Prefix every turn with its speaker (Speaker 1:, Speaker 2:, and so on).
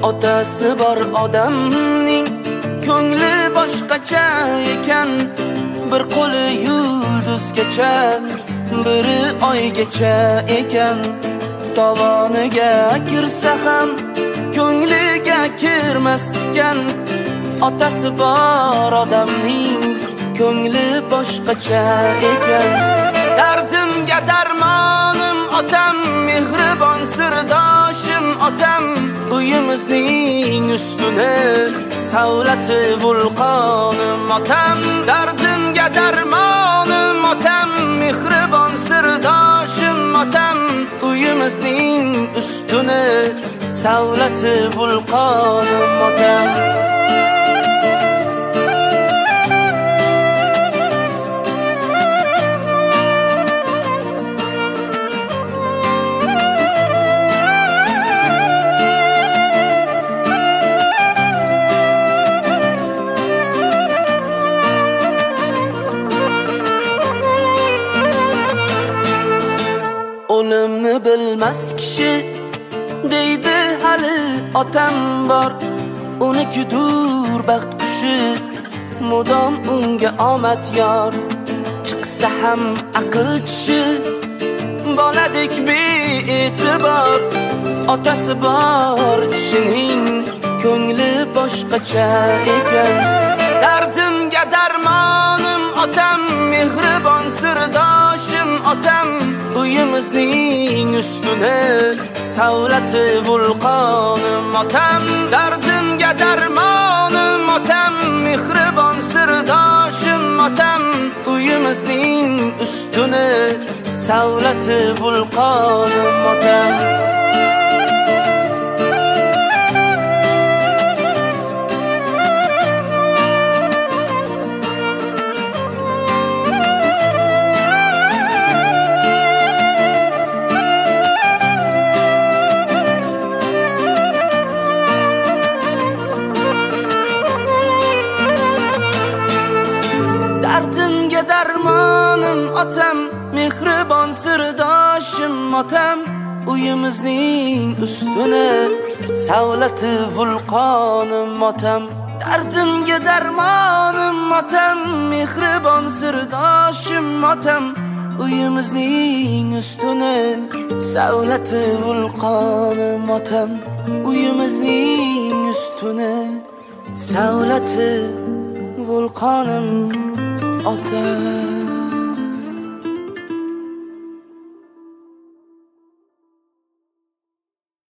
Speaker 1: Otasi bor odamning ko'ngli boshqacha ekan. Bir qo'li yulduzgacha, biri oygacha ekan. Tovoniga kirsa ham ko'ngliga kirmas ekan. Otasi bor odamning ko'ngli boshqacha ekan. Dardimga darmonim otam, mehribon sirdoshim otam. Uyimizning ustuni savlati vulqonim otam. Dardimga darmonim otam, mehribon sirdoshim otam. Uyimizning ustuni savlati vulqonim otam. O'limni bilmas kishi deydi hali otam bor. Unikidur baxt qushi, mudom unga omad yor. Chiqsa ham aql tishi, boladek be'e'tibor. Otasi bor kishining ko'ngli boshqacha ekan. Dardimga darmonim otam, mehribon sirdoshim otam. Uyimizning ustuni savlati vulqonim otam. Dardimga darmonim otam, mehribon sirdoshim otam. Uyimizning ustuni savlati vulqonim otam. Dardimga darmonim otam, mehribon sirdoshim otam. Uyimizning ustuni savlati vulqonim otam. Dardimga darmonim otam, mehribon sirdoshim otam. Uyimizning ustuni savlati vulqonim otam. Uyimizning ustuni savlati vulqonim otam.